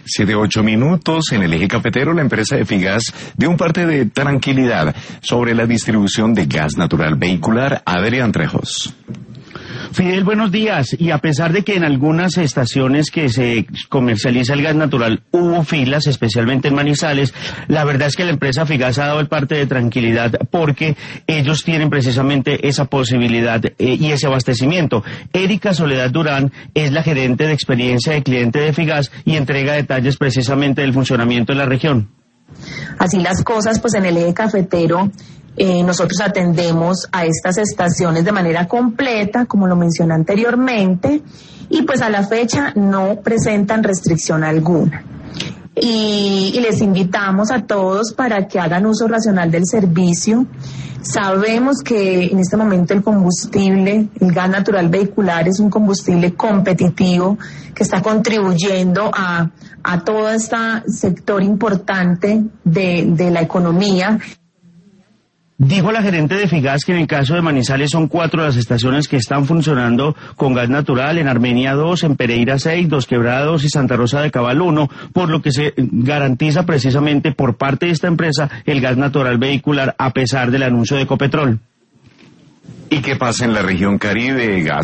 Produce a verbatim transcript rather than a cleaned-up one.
Siete, ocho minutos. En el eje cafetero, la empresa de Figas dio un parte de tranquilidad sobre la distribución de gas natural vehicular. Adrián Trejos. Fidel, buenos días. Y a pesar de que en algunas estaciones que se comercializa el gas natural hubo filas, especialmente en Manizales, la verdad es que la empresa Figas ha dado el parte de tranquilidad porque ellos tienen precisamente esa posibilidad eh, y ese abastecimiento. Erika Soledad Durán es la gerente de experiencia de cliente de Figas y entrega detalles precisamente del funcionamiento de la región. Así las cosas, pues en el eje cafetero Eh, nosotros atendemos a estas estaciones de manera completa, como lo mencioné anteriormente, y pues a la fecha no presentan restricción alguna. Y, y les invitamos a todos para que hagan uso racional del servicio. Sabemos que en este momento el combustible, el gas natural vehicular, es un combustible competitivo que está contribuyendo a, a todo este sector importante de, de la economía. Dijo la gerente de Figas que en el caso de Manizales son cuatro las estaciones que están funcionando con gas natural, en Armenia dos, en Pereira seis, Dos Quebrados y Santa Rosa de Cabal uno, por lo que se garantiza precisamente por parte de esta empresa el gas natural vehicular a pesar del anuncio de Ecopetrol. ¿Y qué pasa en la región Caribe? Gas